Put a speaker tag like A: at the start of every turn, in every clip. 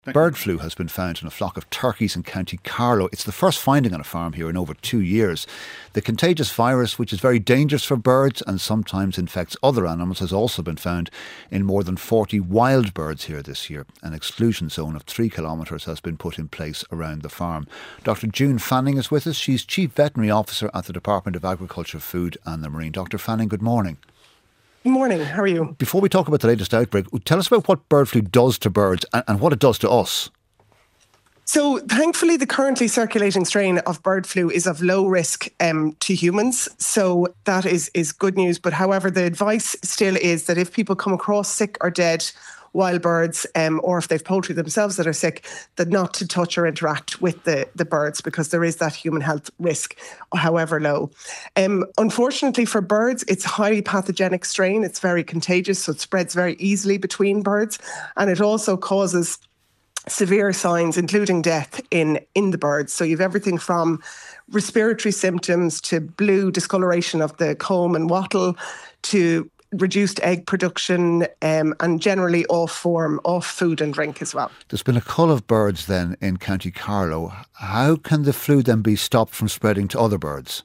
A: Bird flu has been found in a flock of turkeys in County Carlow. It's the first finding on a farm here in over 2 years. The contagious virus, which is very dangerous for birds and sometimes infects other animals, has also been found in more than 40 wild birds here this year. An exclusion zone of 3 kilometres has been put in place around the farm. Dr. June Fanning is with us. She's Chief Veterinary Officer at the Department of Agriculture, Food and the Marine. Dr. Fanning, good morning.
B: Good morning, how are you?
A: Before we talk about the latest outbreak, tell us about what bird flu does to birds and what it does to us.
B: So thankfully, the currently circulating strain of bird flu is of low risk to humans. So that is good news. But however, the advice still is that if people come across sick or dead wild birds, or if they've poultry themselves that are sick, that not to touch or interact with the birds, because there is that human health risk, however low. Unfortunately for birds, it's a highly pathogenic strain. It's very contagious, so it spreads very easily between birds. And it also causes severe signs, including death in the birds. So you've everything from respiratory symptoms to blue discoloration of the comb and wattle to reduced egg production, and generally off food and drink as well.
A: There's been a cull of birds then in County Carlow. How can the flu then be stopped from spreading to other birds?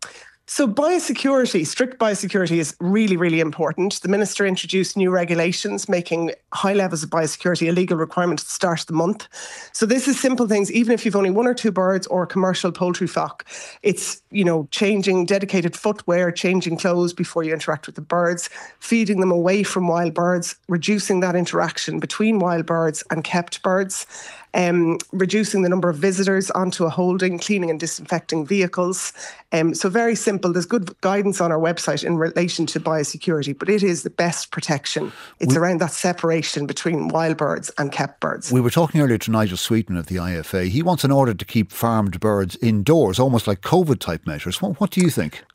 B: So biosecurity, strict biosecurity is really, really important. The Minister introduced new regulations making high levels of biosecurity a legal requirement at the start of the month. So this is simple things, even if you've only 1 or 2 birds or a commercial poultry flock. It's, changing dedicated footwear, changing clothes before you interact with the birds, feeding them away from wild birds, reducing that interaction between wild birds and kept birds, reducing the number of visitors onto a holding, cleaning and disinfecting vehicles. So very simple. There's good guidance on our website in relation to biosecurity, but it is the best protection. It's around that separation between wild birds and kept birds.
A: We were talking earlier to Nigel Sweeten of the IFA. He wants an order to keep farmed birds indoors, almost like COVID-type measures. What do you think?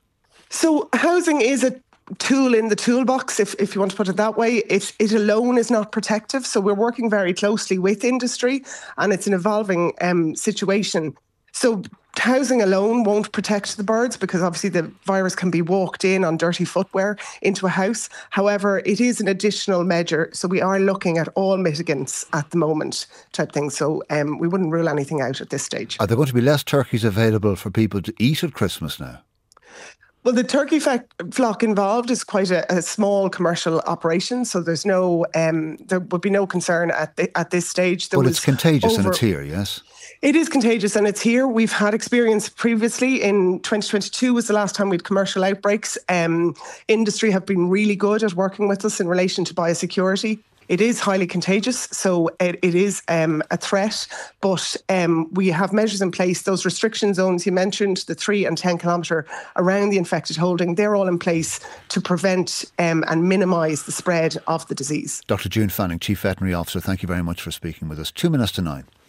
B: So housing is a tool in the toolbox, if you want to put it that way. It alone is not protective. So we're working very closely with industry, and it's an evolving situation. So housing alone won't protect the birds, because obviously the virus can be walked in on dirty footwear into a house. However, it is an additional measure. So we are looking at all mitigants at the moment type thing. So we wouldn't rule anything out at this stage.
A: Are there going to be less turkeys available for people to eat at Christmas now?
B: Well, the turkey flock involved is quite a small commercial operation, so there's no, there would be no concern at this stage.
A: But it's contagious and it's here, yes?
B: It is contagious and it's here. We've had experience previously. In 2022 was the last time we had commercial outbreaks. Industry have been really good at working with us in relation to biosecurity. It is highly contagious, so it is a threat, but we have measures in place. Those restriction zones you mentioned, the 3 and 10 kilometre around the infected holding, they're all in place to prevent and minimise the spread of the disease.
A: Dr. June Fanning, Chief Veterinary Officer, thank you very much for speaking with us. 9:02.